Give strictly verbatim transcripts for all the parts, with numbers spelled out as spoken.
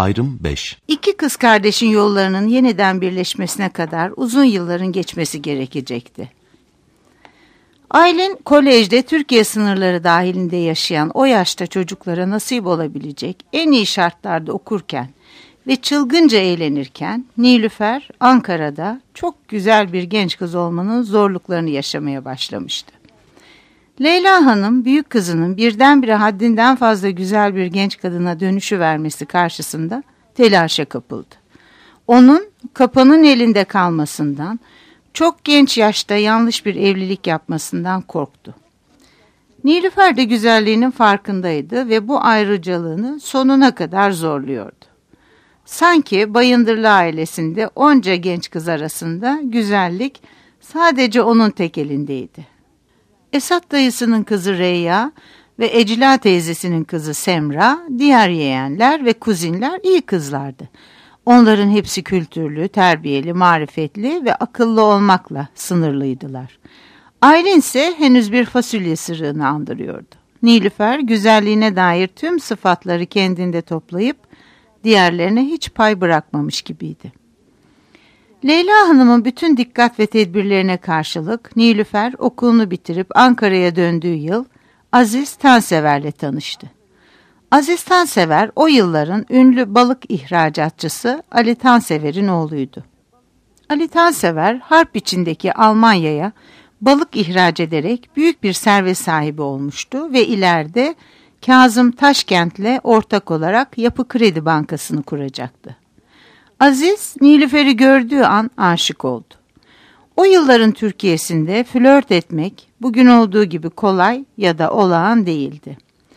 Ayrım beş. İki kız kardeşin yollarının yeniden birleşmesine kadar uzun yılların geçmesi gerekecekti. Aylin, kolejde Türkiye sınırları dahilinde yaşayan o yaşta çocuklara nasip olabilecek en iyi şartlarda okurken ve çılgınca eğlenirken, Nilüfer, Ankara'da çok güzel bir genç kız olmanın zorluklarını yaşamaya başlamıştı. Leyla Hanım, büyük kızının birdenbire haddinden fazla güzel bir genç kadına dönüşü vermesi karşısında telaşa kapıldı. Onun kapanın elinde kalmasından, çok genç yaşta yanlış bir evlilik yapmasından korktu. Nilüfer de güzelliğinin farkındaydı ve bu ayrıcalığını sonuna kadar zorluyordu. Sanki Bayındırlı ailesinde onca genç kız arasında güzellik sadece onun tek elindeydi. Esat dayısının kızı Reyya ve Ecila teyzesinin kızı Semra, diğer yeğenler ve kuzinler iyi kızlardı. Onların hepsi kültürlü, terbiyeli, marifetli ve akıllı olmakla sınırlıydılar. Aylin ise henüz bir fasulye sırığını andırıyordu. Nilüfer, güzelliğine dair tüm sıfatları kendinde toplayıp diğerlerine hiç pay bırakmamış gibiydi. Leyla Hanım'ın bütün dikkat ve tedbirlerine karşılık Nilüfer okulunu bitirip Ankara'ya döndüğü yıl Aziz Tansever'le tanıştı. Aziz Tansever o yılların ünlü balık ihracatçısı Ali Tansever'in oğluydu. Ali Tansever harp içindeki Almanya'ya balık ihraç ederek büyük bir servet sahibi olmuştu ve ileride Kazım Taşkent'le ortak olarak Yapı Kredi Bankası'nı kuracaktı. Aziz, Nilüfer'i gördüğü an aşık oldu. O yılların Türkiye'sinde flört etmek bugün olduğu gibi kolay ya da olağan değildi.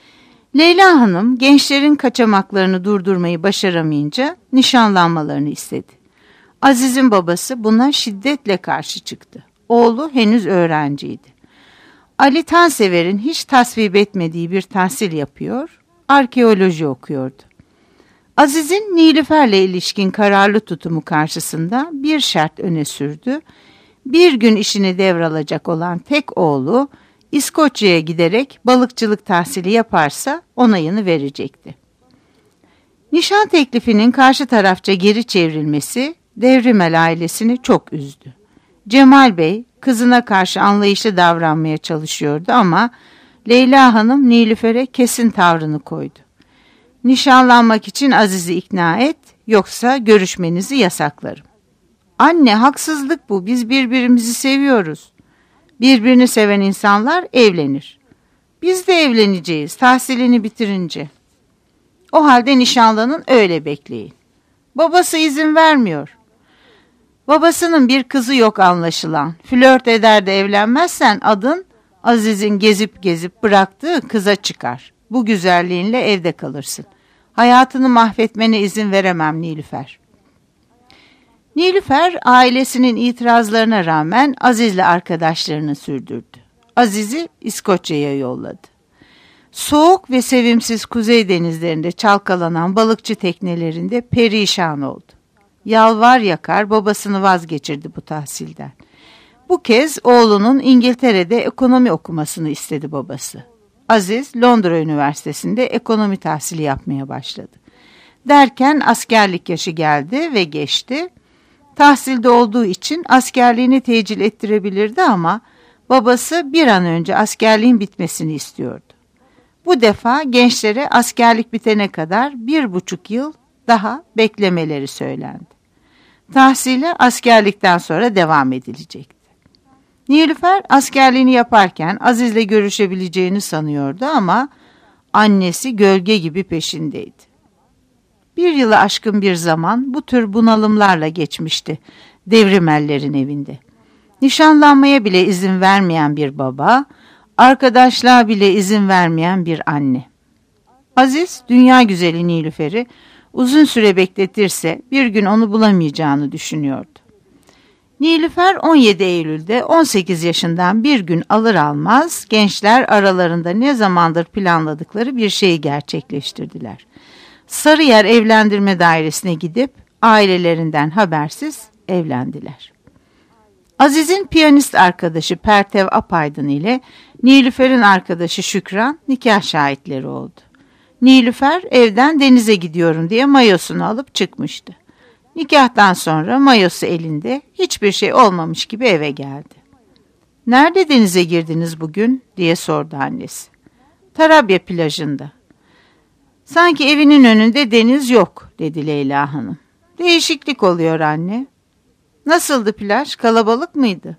Leyla Hanım gençlerin kaçamaklarını durdurmayı başaramayınca nişanlanmalarını istedi. Aziz'in babası buna şiddetle karşı çıktı. Oğlu henüz öğrenciydi. Ali Tansever'in hiç tasvip etmediği bir tahsil yapıyor, arkeoloji okuyordu. Aziz'in Nilüfer'le ilişkin kararlı tutumu karşısında bir şart öne sürdü. Bir gün işini devralacak olan tek oğlu İskoçya'ya giderek balıkçılık tahsili yaparsa onayını verecekti. Nişan teklifinin karşı tarafça geri çevrilmesi Devrimel ailesini çok üzdü. Cemal Bey kızına karşı anlayışlı davranmaya çalışıyordu ama Leyla Hanım Nilüfer'e kesin tavrını koydu. Nişanlanmak için Aziz'i ikna et, yoksa görüşmenizi yasaklarım. Anne, haksızlık bu, biz birbirimizi seviyoruz. Birbirini seven insanlar evlenir. Biz de evleneceğiz tahsilini bitirince. O halde nişanlanın, öyle bekleyin. Babası izin vermiyor. Babasının bir kızı yok anlaşılan. Flört eder de evlenmezsen adın Aziz'in gezip gezip bıraktığı kıza çıkar. Bu güzelliğinle evde kalırsın. Hayatını mahvetmene izin veremem Nilüfer. Nilüfer ailesinin itirazlarına rağmen Aziz'le arkadaşlarını sürdürdü. Aziz'i İskoçya'ya yolladı. Soğuk ve sevimsiz kuzey denizlerinde çalkalanan balıkçı teknelerinde perişan oldu. Yalvar yakar babasını vazgeçirdi bu tahsilden. Bu kez oğlunun İngiltere'de ekonomi okumasını istedi babası. Aziz Londra Üniversitesi'nde ekonomi tahsili yapmaya başladı. Derken askerlik yaşı geldi ve geçti. Tahsilde olduğu için askerliğini tecil ettirebilirdi ama babası bir an önce askerliğin bitmesini istiyordu. Bu defa gençlere askerlik bitene kadar bir buçuk yıl daha beklemeleri söylendi. Tahsile askerlikten sonra devam edilecekti. Nilüfer askerliğini yaparken Aziz'le görüşebileceğini sanıyordu ama annesi gölge gibi peşindeydi. Bir yılı aşkın bir zaman bu tür bunalımlarla geçmişti Devrimellerin evinde. Nişanlanmaya bile izin vermeyen bir baba, arkadaşlığa bile izin vermeyen bir anne. Aziz, dünya güzeli Nilüfer'i uzun süre bekletirse bir gün onu bulamayacağını düşünüyordu. Nilüfer on yedi Eylül'de on sekiz yaşından bir gün alır almaz gençler aralarında ne zamandır planladıkları bir şeyi gerçekleştirdiler. Sarıyer Evlendirme Dairesi'ne gidip ailelerinden habersiz evlendiler. Aziz'in piyanist arkadaşı Pertev Apaydın ile Nilüfer'in arkadaşı Şükran nikah şahitleri oldu. Nilüfer evden denize gidiyorum diye mayosunu alıp çıkmıştı. Nikahtan sonra mayosu elinde, hiçbir şey olmamış gibi eve geldi. "Nerede denize girdiniz bugün?" diye sordu annesi. "Tarabya plajında." "Sanki evinin önünde deniz yok," dedi Leyla Hanım. "Değişiklik oluyor anne." "Nasıldı plaj? Kalabalık mıydı?"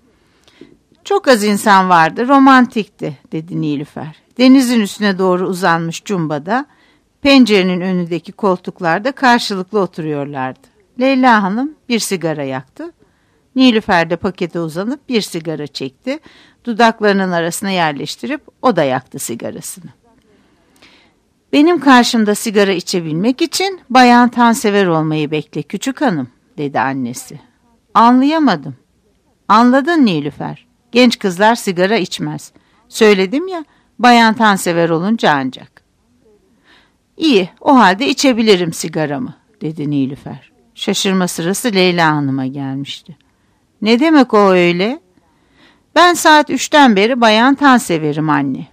"Çok az insan vardı, romantikti," dedi Nilüfer. Denizin üstüne doğru uzanmış cumbada, pencerenin önündeki koltuklarda karşılıklı oturuyorlardı. Leyla Hanım bir sigara yaktı. Nilüfer de pakete uzanıp bir sigara çekti. Dudaklarının arasına yerleştirip o da yaktı sigarasını. "Benim karşımda sigara içebilmek için bayan tansever olmayı bekle küçük hanım," dedi annesi. "Anlayamadım." "Anladın Nilüfer. Genç kızlar sigara içmez. Söyledim ya, bayan tansever olunca ancak." "İyi, o halde içebilirim sigaramı," dedi Nilüfer. Şaşırma sırası Leyla Hanım'a gelmişti. "Ne demek o öyle?" "Ben saat üçten beri bayan tanseverim anne."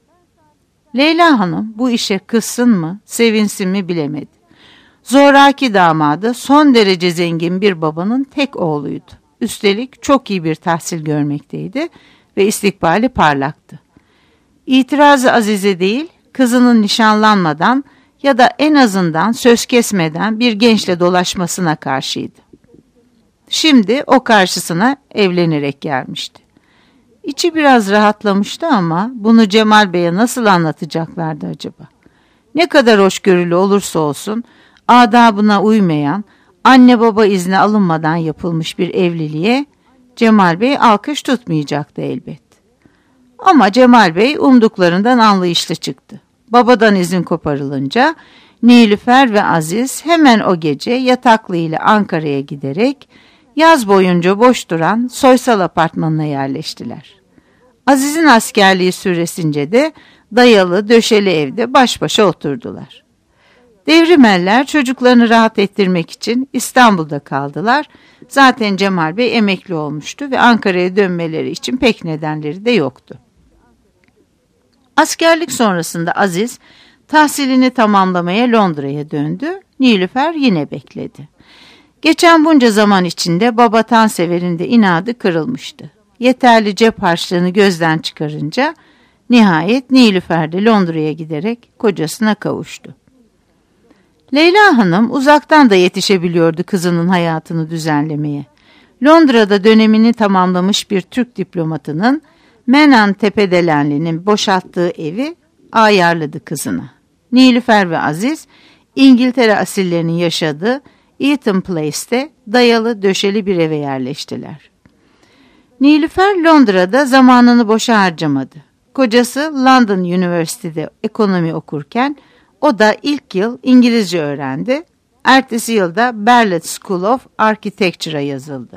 Leyla Hanım bu işe kızsın mı, sevinsin mi bilemedi. Zoraki damadı son derece zengin bir babanın tek oğluydu. Üstelik çok iyi bir tahsil görmekteydi ve istikbali parlaktı. İtirazı Azize değil, kızının nişanlanmadan ya da en azından söz kesmeden bir gençle dolaşmasına karşıydı. Şimdi o karşısına evlenerek gelmişti. İçi biraz rahatlamıştı ama bunu Cemal Bey'e nasıl anlatacaklardı acaba? Ne kadar hoşgörülü olursa olsun adabına uymayan, anne baba izni alınmadan yapılmış bir evliliğe Cemal Bey alkış tutmayacaktı elbet. Ama Cemal Bey umduklarından anlayışlı çıktı. Babadan izin koparılınca Nilüfer ve Aziz hemen o gece yataklı ile Ankara'ya giderek yaz boyunca boş duran Soysal apartmanına yerleştiler. Aziz'in askerliği süresince de dayalı döşeli evde baş başa oturdular. Devrimeller çocuklarını rahat ettirmek için İstanbul'da kaldılar. Zaten Cemal Bey emekli olmuştu ve Ankara'ya dönmeleri için pek nedenleri de yoktu. Askerlik sonrasında Aziz tahsilini tamamlamaya Londra'ya döndü. Nilüfer yine bekledi. Geçen bunca zaman içinde baba tanseverin de inadı kırılmıştı. Yeterli cep harçlığını gözden çıkarınca nihayet Nilüfer de Londra'ya giderek kocasına kavuştu. Leyla Hanım uzaktan da yetişebiliyordu kızının hayatını düzenlemeye. Londra'da dönemini tamamlamış bir Türk diplomatının Menan Tepedelenli'nin boşalttığı evi ayarladı kızına. Nilüfer ve Aziz İngiltere asillerinin yaşadığı Eaton Place'te dayalı döşeli bir eve yerleştiler. Nilüfer Londra'da zamanını boşa harcamadı. Kocası London University'de ekonomi okurken o da ilk yıl İngilizce öğrendi. Ertesi yılda Berlitz School of Architecture'a yazıldı.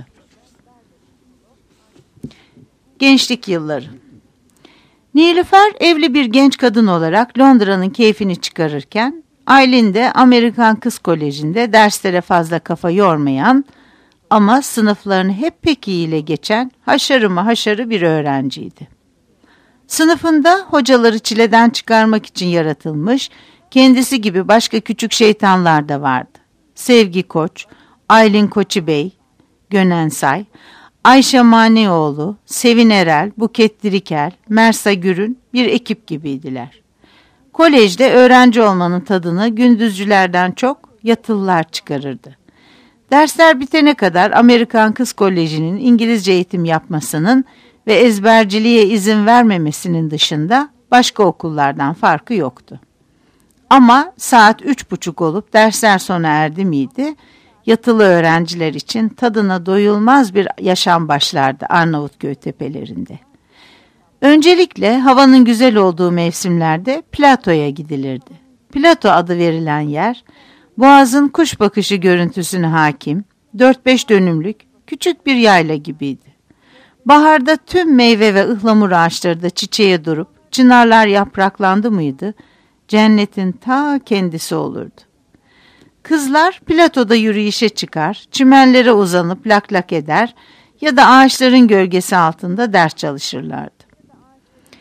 Gençlik yılları. Nilüfer evli bir genç kadın olarak Londra'nın keyfini çıkarırken Aylin de Amerikan Kız Koleji'nde derslere fazla kafa yormayan ama sınıflarını hep pek iyi ile geçen haşarı mı haşarı bir öğrenciydi. Sınıfında hocaları çileden çıkarmak için yaratılmış, kendisi gibi başka küçük şeytanlar da vardı. Sevgi Koç, Aylin Koçi Bey, Gönensay, Ayşe Maneoğlu, Sevin Erel, Buket Dirikel, Mersa Gürün bir ekip gibiydiler. Kolejde öğrenci olmanın tadını gündüzcülerden çok yatılılar çıkarırdı. Dersler bitene kadar Amerikan Kız Koleji'nin İngilizce eğitim yapmasının ve ezberciliğe izin vermemesinin dışında başka okullardan farkı yoktu. Ama saat üç buçuk olup dersler sona erdi miydi, yatılı öğrenciler için tadına doyulmaz bir yaşam başlardı Arnavutköy tepelerinde. Öncelikle havanın güzel olduğu mevsimlerde Plato'ya gidilirdi. Plato adı verilen yer, Boğaz'ın kuş bakışı görüntüsüne hakim, dört beş dönümlük küçük bir yayla gibiydi. Baharda tüm meyve ve ıhlamur ağaçları da çiçeğe durup çınarlar yapraklandı mıydı, cennetin ta kendisi olurdu. Kızlar platoda yürüyüşe çıkar, çimenlere uzanıp lak lak eder ya da ağaçların gölgesi altında ders çalışırlardı.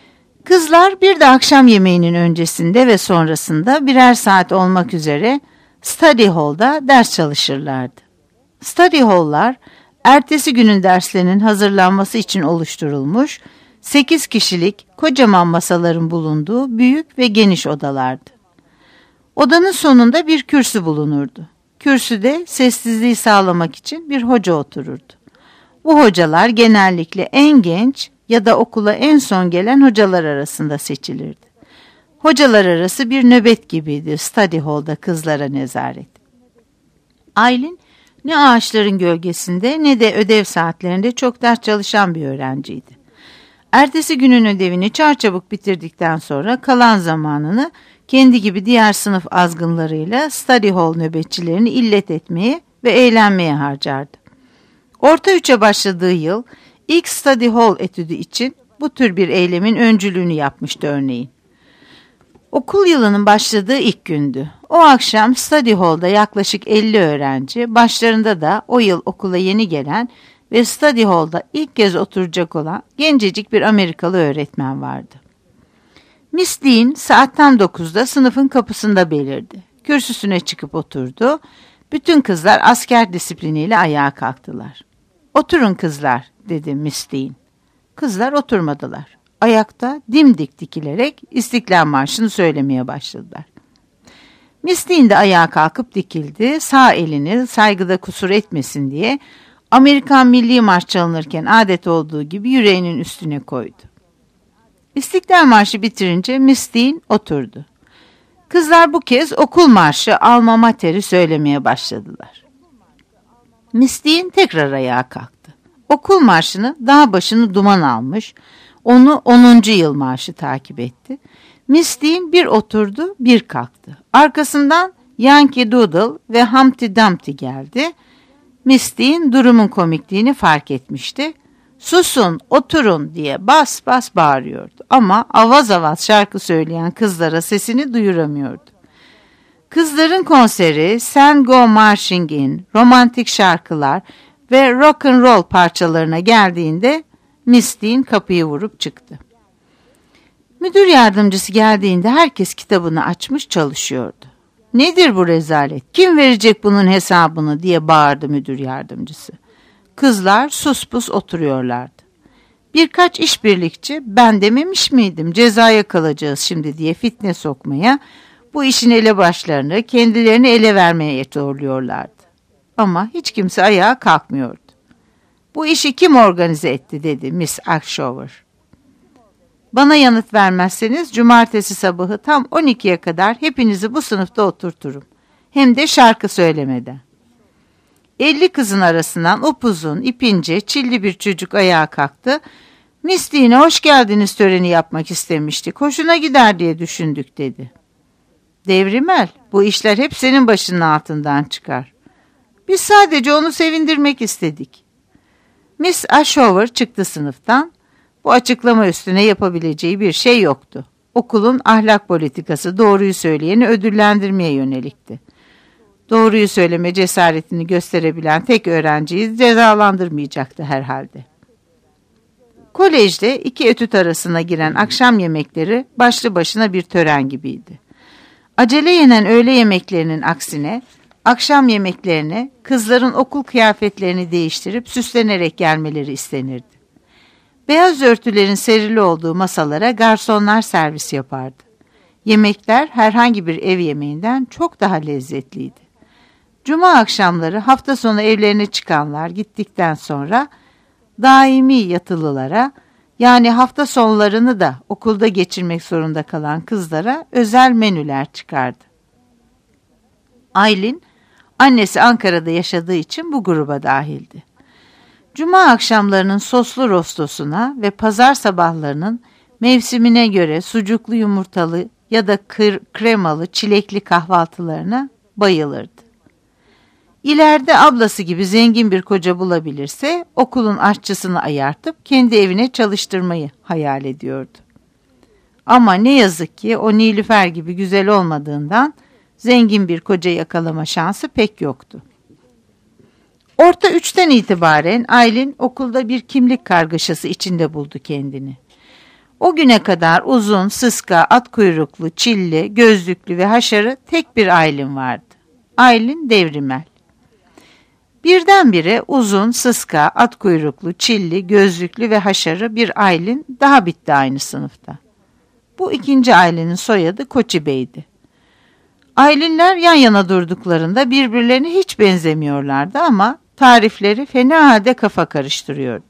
Kızlar bir de akşam yemeğinin öncesinde ve sonrasında birer saat olmak üzere study hall'da ders çalışırlardı. Study hall'lar ertesi günün derslerinin hazırlanması için oluşturulmuş sekiz kişilik kocaman masaların bulunduğu büyük ve geniş odalardı. Odanın sonunda bir kürsü bulunurdu. Kürsüde sessizliği sağlamak için bir hoca otururdu. Bu hocalar genellikle en genç ya da okula en son gelen hocalar arasında seçilirdi. Hocalar arası bir nöbet gibiydi study hall'da kızlara nezaret. Aylin ne ağaçların gölgesinde ne de ödev saatlerinde çok ders çalışan bir öğrenciydi. Ertesi günün ödevini çarçabuk bitirdikten sonra kalan zamanını kendi gibi diğer sınıf azgınlarıyla study hall nöbetçilerini illet etmeye ve eğlenmeye harcardı. Orta üçe başladığı yıl ilk study hall etüdü için bu tür bir eylemin öncülüğünü yapmıştı örneğin. Okul yılının başladığı ilk gündü. O akşam study hall'da yaklaşık elli öğrenci, başlarında da o yıl okula yeni gelen ve study hall'da ilk kez oturacak olan gencecik bir Amerikalı öğretmen vardı. Miss Dean saat tam dokuzda sınıfın kapısında belirdi. Kürsüsüne çıkıp oturdu. Bütün kızlar asker disipliniyle ayağa kalktılar. "Oturun kızlar," dedi Miss Dean. Kızlar oturmadılar. Ayakta dimdik dikilerek İstiklal Marşı'nı söylemeye başladılar. Miss Dean de ayağa kalkıp dikildi. Sağ elini saygıda kusur etmesin diye Amerikan Milli Marş çalınırken adet olduğu gibi yüreğinin üstüne koydu. İstiklal Marşı bitirince Miss Dean oturdu. Kızlar bu kez okul marşı Alma Mater'i söylemeye başladılar. Miss Dean tekrar ayağa kalktı. Okul marşını dağ başını duman almış, onu onuncu yıl marşı takip etti. Miss Dean bir oturdu, bir kalktı. Arkasından Yankee Doodle ve Humpty Dumpty geldi. Miss Dean durumun komikliğini fark etmişti. "Susun, oturun," diye bas bas bağırıyordu. Ama avaz avaz şarkı söyleyen kızlara sesini duyuramıyordu. Kızların konseri Sen Go Marching In, romantik şarkılar ve rock and roll parçalarına geldiğinde Miss Dean kapıyı vurup çıktı. Müdür yardımcısı geldiğinde herkes kitabını açmış çalışıyordu. "Nedir bu rezalet? Kim verecek bunun hesabını?" diye bağırdı müdür yardımcısı. Kızlar suspus oturuyorlardı. Birkaç işbirlikçi "Ben dememiş miydim cezaya kalacağız şimdi," diye fitne sokmaya, bu işin elebaşlarını kendilerini ele vermeye zorluyorlardı. Ama hiç kimse ayağa kalkmıyordu. "Bu işi kim organize etti?" dedi Miss Ashover. "Bana yanıt vermezseniz cumartesi sabahı tam on ikiye kadar hepinizi bu sınıfta oturturum. Hem de şarkı söylemeden." Elli kızın arasından upuzun, ipince, çilli bir çocuk ayağa kalktı. "Miss Dean'e hoş geldiniz töreni yapmak istemiştik. Hoşuna gider diye düşündük," dedi. "Devrimel, bu işler hep senin başının altından çıkar. Biz sadece onu sevindirmek istedik." Miss Ashover çıktı sınıftan. Bu açıklama üstüne yapabileceği bir şey yoktu. Okulun ahlak politikası doğruyu söyleyeni ödüllendirmeye yönelikti. Doğruyu söyleme cesaretini gösterebilen tek öğrenciyi cezalandırmayacaktı herhalde. Kolejde iki etüt arasına giren akşam yemekleri başlı başına bir tören gibiydi. Acele yenen öğle yemeklerinin aksine akşam yemeklerine kızların okul kıyafetlerini değiştirip süslenerek gelmeleri istenirdi. Beyaz örtülerin serili olduğu masalara garsonlar servis yapardı. Yemekler herhangi bir ev yemeğinden çok daha lezzetliydi. Cuma akşamları hafta sonu evlerine çıkanlar gittikten sonra daimi yatılılara, yani hafta sonlarını da okulda geçirmek zorunda kalan kızlara özel menüler çıkardı. Aylin, annesi Ankara'da yaşadığı için bu gruba dahildi. Cuma akşamlarının soslu rostosuna ve pazar sabahlarının mevsimine göre sucuklu yumurtalı ya da kır, kremalı çilekli kahvaltılarına bayılırdı. İleride ablası gibi zengin bir koca bulabilirse okulun aşçısını ayartıp kendi evine çalıştırmayı hayal ediyordu. Ama ne yazık ki o Nilüfer gibi güzel olmadığından zengin bir koca yakalama şansı pek yoktu. Orta üçten itibaren Aylin okulda bir kimlik kargaşası içinde buldu kendini. O güne kadar uzun, sıska, at kuyruklu, çilli, gözlüklü ve haşarı tek bir Aylin vardı. Aylin Devrimel. Birdenbire uzun, sıska, at kuyruklu, çilli, gözlüklü ve haşarı bir Aylin daha bitti aynı sınıfta. Bu ikinci Aylin'in soyadı Koçi Bey'di. Aylinler yan yana durduklarında birbirlerine hiç benzemiyorlardı ama tarifleri fena halde kafa karıştırıyordu.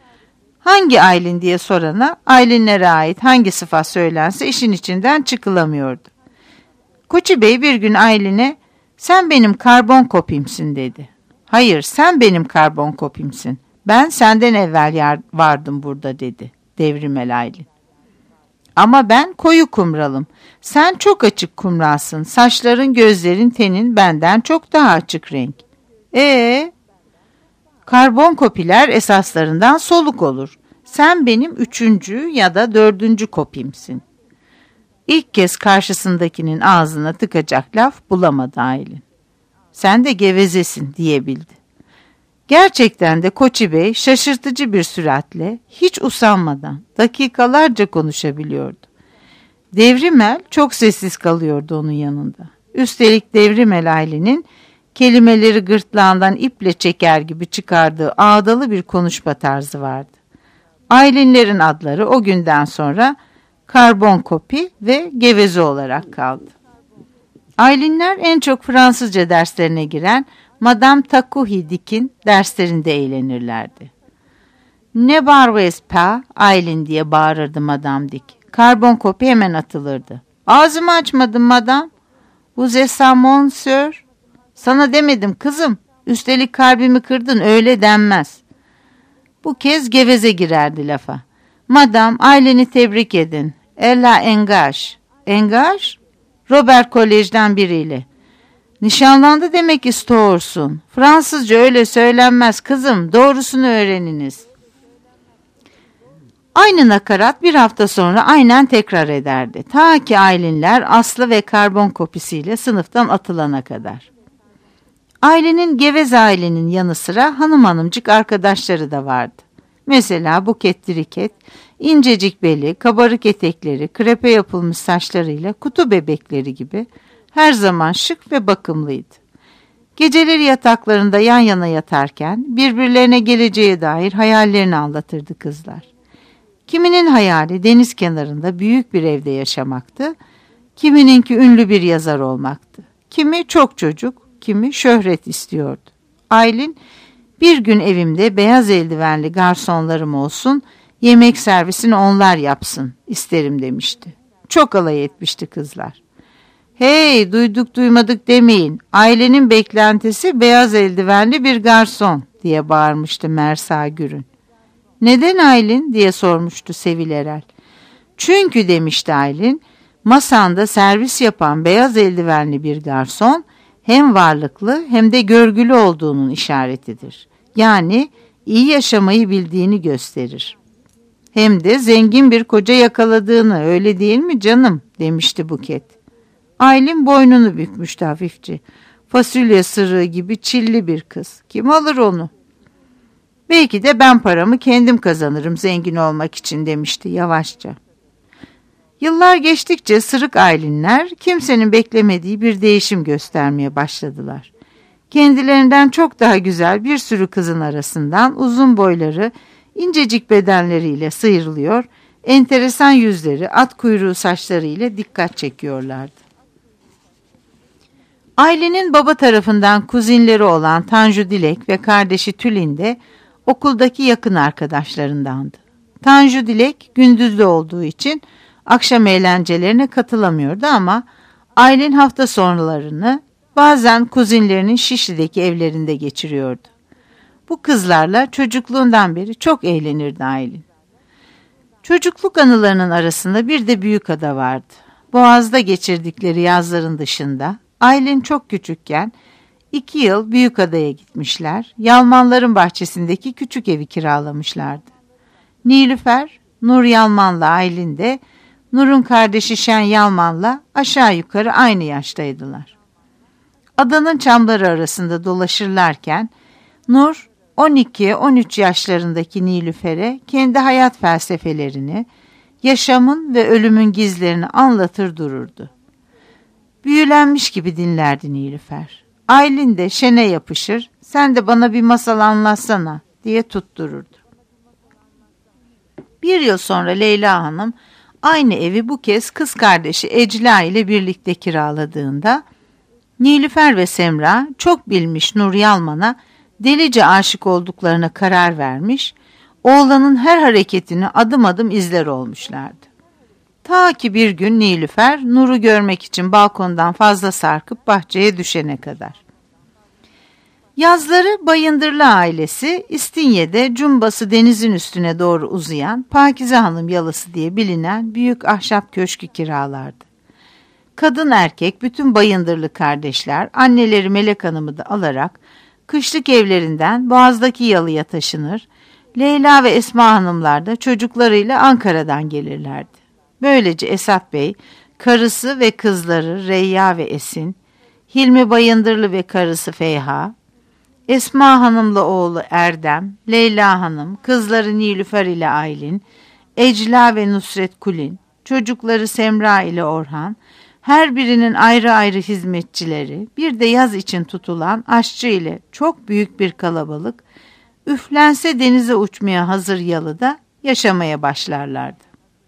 Hangi Aylin diye sorana Aylinlere ait hangi sıfat söylense işin içinden çıkılamıyordu. Koçi Bey bir gün Aylin'e "Sen benim karbon kopimsin" dedi. "Hayır, sen benim karbon kopimsin. Ben senden evvel vardım burada" dedi Devrimel Aylin. "Ama ben koyu kumralım. Sen çok açık kumralsın. Saçların, gözlerin, tenin benden çok daha açık renk." Ee, karbon kopiler esaslarından soluk olur. Sen benim üçüncü ya da dördüncü kopimsin. İlk kez karşısındakinin ağzına tıkacak laf bulamadı Aylin. "Sen de gevezesin" diyebildi. Gerçekten de Koçi Bey şaşırtıcı bir süratle, hiç usanmadan dakikalarca konuşabiliyordu. Devrimel çok sessiz kalıyordu onun yanında. Üstelik Devrimel Aylin'in kelimeleri gırtlağından iple çeker gibi çıkardığı ağdalı bir konuşma tarzı vardı. Aylinlerin adları o günden sonra karbon kopi ve geveze olarak kaldı. Aylinler en çok Fransızca derslerine giren Madame Takuhi Dick'in derslerinde eğlenirlerdi. "Ne barves pa Aylin" diye bağırırdı Madame Dick. Karbon kopi hemen atılırdı. "Ağzımı açmadım madam. Vous êtes ça mon sœur? Sana demedim kızım. Üstelik kalbimi kırdın, öyle denmez." Bu kez geveze girerdi lafa. "Madam, Aylin'i tebrik edin. Ella engage." "Engage?" "Robert Kolej'den biriyle." "Nişanlandı demek istiyorsun. Fransızca öyle söylenmez kızım. Doğrusunu öğreniniz." Aynı nakarat bir hafta sonra aynen tekrar ederdi. Ta ki Aylinler Aslı ve karbon kopisiyle sınıftan atılana kadar. Aylin'in geveze Aylin'in yanı sıra hanım hanımcık arkadaşları da vardı. Mesela Buket Diriket, incecik beli, kabarık etekleri, krepe yapılmış saçlarıyla kutu bebekleri gibi her zaman şık ve bakımlıydı. Geceleri yataklarında yan yana yatarken birbirlerine geleceğe dair hayallerini anlatırdı kızlar. Kiminin hayali deniz kenarında büyük bir evde yaşamaktı, kimininki ünlü bir yazar olmaktı. Kimi çok çocuk, kimi şöhret istiyordu. Aylin, "Bir gün evimde beyaz eldivenli garsonlarım olsun, yemek servisini onlar yapsın isterim" demişti. Çok alay etmişti kızlar. "Hey, duyduk duymadık demeyin. Ailenin beklentisi beyaz eldivenli bir garson" diye bağırmıştı Mersa Gürün. "Neden Aylin?" diye sormuştu Sevil Erel. "Çünkü" demişti Aylin, "masanda servis yapan beyaz eldivenli bir garson hem varlıklı hem de görgülü olduğunun işaretidir. Yani iyi yaşamayı bildiğini gösterir. Hem de zengin bir koca yakaladığını, öyle değil mi canım?" demişti Buket. Aylin boynunu bükmüştü hafifçe. Fasulye sırığı gibi çilli bir kız. Kim alır onu? "Belki de ben paramı kendim kazanırım zengin olmak için" demişti yavaşça. Yıllar geçtikçe sırık Aylinler kimsenin beklemediği bir değişim göstermeye başladılar. Kendilerinden çok daha güzel bir sürü kızın arasından uzun boyları, incecik bedenleriyle sıyrılıyor, enteresan yüzleri, at kuyruğu saçlarıyla dikkat çekiyorlardı. Aylin'in baba tarafından kuzinleri olan Tanju Dilek ve kardeşi Tülin de okuldaki yakın arkadaşlarındandı. Tanju Dilek gündüzlü olduğu için akşam eğlencelerine katılamıyordu ama Aylin hafta sonralarını bazen kuzinlerinin Şişli'deki evlerinde geçiriyordu. Bu kızlarla çocukluğundan beri çok eğlenirdi Aylin. Çocukluk anılarının arasında bir de Büyükada vardı. Boğaz'da geçirdikleri yazların dışında Aylin çok küçükken iki yıl Büyükada'ya gitmişler. Yalmanların bahçesindeki küçük evi kiralamışlardı. Nilüfer, Nur Yalman'la Aylin de Nur'un kardeşi Şen Yalman'la aşağı yukarı aynı yaştaydılar. Adanın çamları arasında dolaşırlarken Nur on iki on üç yaşlarındaki Nilüfer'e kendi hayat felsefelerini, yaşamın ve ölümün gizlerini anlatır dururdu. Büyülenmiş gibi dinlerdi Nilüfer. Aylin de şene yapışır, sen de bana bir masal anlatsana diye tuttururdu. Bir yıl sonra Leyla Hanım aynı evi bu kez kız kardeşi Ecla ile birlikte kiraladığında Nilüfer ve Semra çok bilmiş Nur Yalman'a delice aşık olduklarına karar vermiş, oğlanın her hareketini adım adım izler olmuşlardı. Ta ki bir gün Nilüfer Nur'u görmek için balkondan fazla sarkıp bahçeye düşene kadar. Yazları Bayındırlı ailesi İstinye'de cumbası denizin üstüne doğru uzayan Pakize Hanım Yalısı diye bilinen büyük ahşap köşkü kiralardı. Kadın erkek bütün Bayındırlı kardeşler anneleri Melek Hanım'ı da alarak kışlık evlerinden Boğaz'daki yalıya taşınır, Leyla ve Esma Hanımlar da çocuklarıyla Ankara'dan gelirlerdi. Böylece Esat Bey, karısı ve kızları Reyya ve Esin, Hilmi Bayındırlı ve karısı Feyha, Esma Hanım'la oğlu Erdem, Leyla Hanım, kızları Nilüfer ile Aylin, Ecla ve Nusret Kulin, çocukları Semra ile Orhan, her birinin ayrı ayrı hizmetçileri, bir de yaz için tutulan aşçı ile çok büyük bir kalabalık, üflense denize uçmaya hazır yalıda yaşamaya başlarlardı.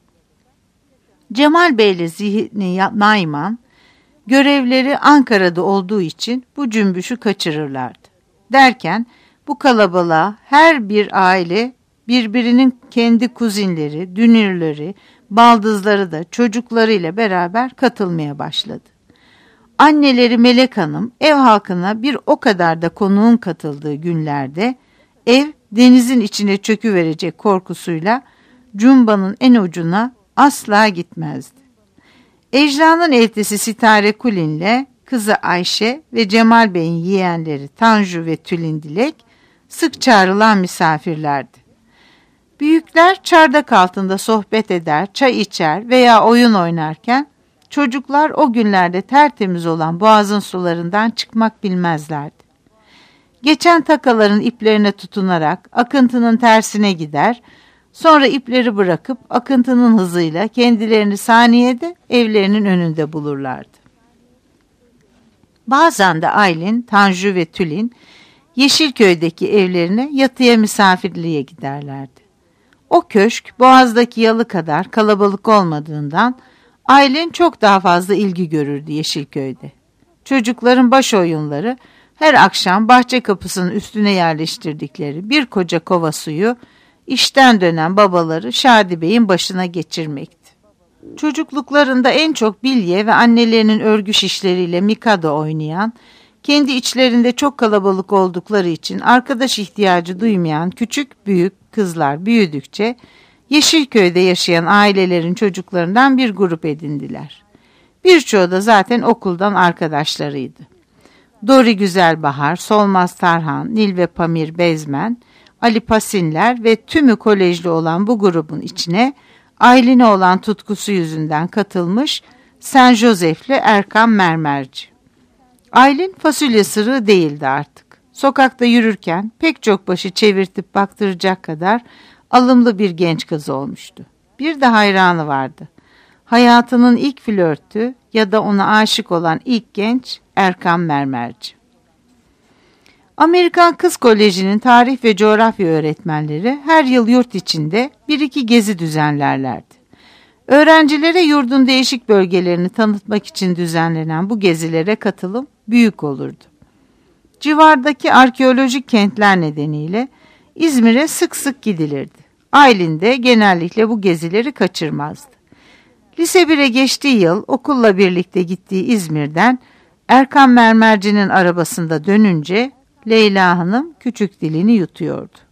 Cemal Bey ile Zihni Nayman, görevleri Ankara'da olduğu için bu cümbüşü kaçırırlardı. Derken bu kalabalığa her bir aile birbirinin kendi kuzinleri, dünürleri, baldızları da çocuklarıyla beraber katılmaya başladı. Anneleri Melek Hanım ev halkına bir o kadar da konuğun katıldığı günlerde ev denizin içine çöküverecek korkusuyla cumbanın en ucuna asla gitmezdi. Ecra'nın eltisi Sitare Kulin'le kızı Ayşe ve Cemal Bey'in yeğenleri Tanju ve Tülin Dilek sık çağrılan misafirlerdi. Büyükler çardak altında sohbet eder, çay içer veya oyun oynarken çocuklar o günlerde tertemiz olan boğazın sularından çıkmak bilmezlerdi. Geçen takaların iplerine tutunarak akıntının tersine gider, sonra ipleri bırakıp akıntının hızıyla kendilerini saniyede evlerinin önünde bulurlardı. Bazen de Aylin, Tanju ve Tülin Yeşilköy'deki evlerine yatıya misafirliğe giderlerdi. O köşk Boğaz'daki yalı kadar kalabalık olmadığından Aylin çok daha fazla ilgi görürdü Yeşilköy'de. Çocukların baş oyunları her akşam bahçe kapısının üstüne yerleştirdikleri bir koca kova suyu işten dönen babaları Şadi Bey'in başına geçirmekti. Çocukluklarında en çok bilye ve annelerinin örgü şişleriyle mikado oynayan, kendi içlerinde çok kalabalık oldukları için arkadaş ihtiyacı duymayan küçük büyük kızlar büyüdükçe Yeşilköy'de yaşayan ailelerin çocuklarından bir grup edindiler. Birçoğu da zaten okuldan arkadaşlarıydı. Dori Güzelbahar, Solmaz Tarhan, Nil ve Pamir Bezmen, Ali Pasinler ve tümü kolejli olan bu grubun içine Aylin'e olan tutkusu yüzünden katılmış Saint Joseph'li Erkan Mermerci. Aylin fasulye sırığı değildi artık. Sokakta yürürken pek çok başı çevirtip baktıracak kadar alımlı bir genç kız olmuştu. Bir de hayranı vardı. Hayatının ilk flörtü ya da ona aşık olan ilk genç Erkan Mermerci. Amerikan Kız Koleji'nin tarih ve coğrafya öğretmenleri her yıl yurt içinde bir iki gezi düzenlerlerdi. Öğrencilere yurdun değişik bölgelerini tanıtmak için düzenlenen bu gezilere katılım büyük olurdu. Civardaki arkeolojik kentler nedeniyle İzmir'e sık sık gidilirdi. Aylin de genellikle bu gezileri kaçırmazdı. Lise bire geçtiği yıl okulla birlikte gittiği İzmir'den Erkan Mermerci'nin arabasında dönünce Leyla Hanım küçük dilini yutuyordu.